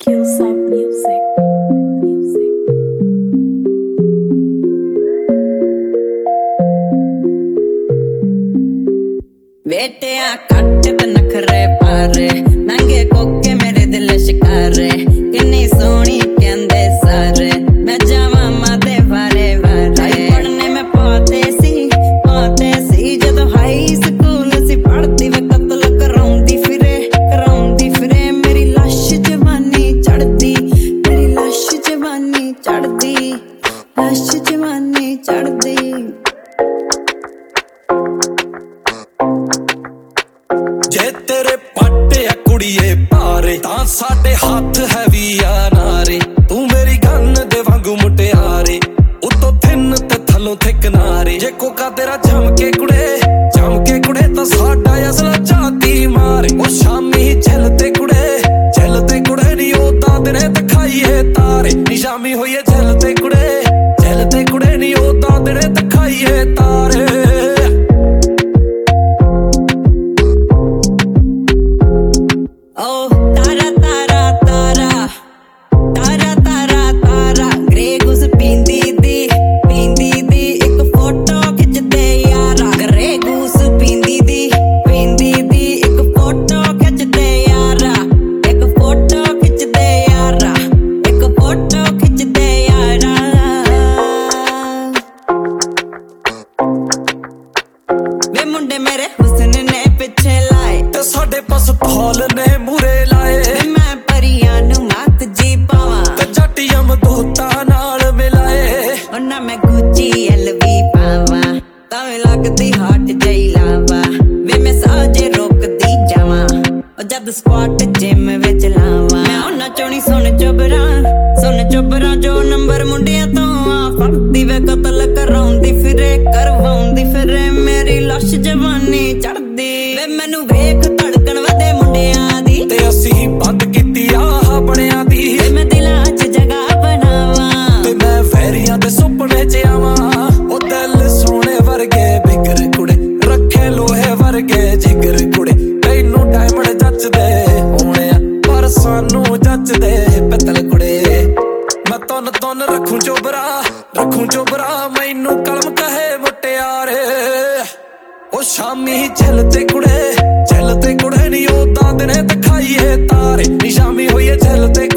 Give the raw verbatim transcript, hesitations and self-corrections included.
Killsap Music. Music. बेटिया कट ते नखरे पारे नंगे कोके मेरे दिल शिकारे किन्नी सोहनी कहंदे सारे मैं जावा माते वारे वारे पढ़ने में पाते सी पाते सी जदों हाई स्कूल सी पढ़ती वे कतल कराउंदी फिरे कराउंदी फिरे मेरी लाश जवानी चढ़दी मेरी लाश जवानी चढ़दी लाश जवानी चढ़दी जे तेरे पाटे आ कुड़िए पारे तां साडे हाथ है वी आ नारे तू मेरी गन दे वांगू मुटियारे उतो थिन ते थलों थे किनारे जे कोका तेरा जम के कुड़े जम के कुड़े तां साडा असला जाती मारे ओ शामी झलते कुड़े झलते कुड़े नी ओदा दिने दिखाइए तारे नी शामी होइए झलते कुड़े झलते कुड़े नी ओदा दिने दिखाइए तारे मुंडे मेरे हुस्न ने पिछे लाए ते साडे पास तौल ने मुरे लाए मैं परियां नू मत जी पावां ते जटियम दूता नाल मिलाए उन्ना मैं गुची एलवी पावां तावें लगदी हाट जई लावा वे मैं साजे रोकदी जावां ओ जद स्क्वाट जिम विच लावां मैं उन्ना चोनी सुन चुबरा सुन चुबरा जो नंबर मुंडिया तो आ फड़दी वे कतल कराउंदी फिरे करवाउंदी फिरे मेरी लाश जवानी चढ़दी वे मैनू वेख धड़कन वधे मुंडियां दी ते असीं बंद कीती आह बणियां दी ते मैं दिलां च जगह बनावां ते मैं वैरियां दे सुपने च आवां ओ दिल सोने वर्गे बिगर कुड़े रखे लोहे वर्गे जिगर कुड़े तैनू डायमंड जचदे होणे पर सानू जचदे पित्तल कुड़े मैं तुन तुन रखूं चोबरा रखूं चोबरा मैनू कलम कहे मुटियारे ओ शामी झलते कुड़े झलते कुड़े नी ओदा दिने दिखाइए तारे नी शामी होइए झलते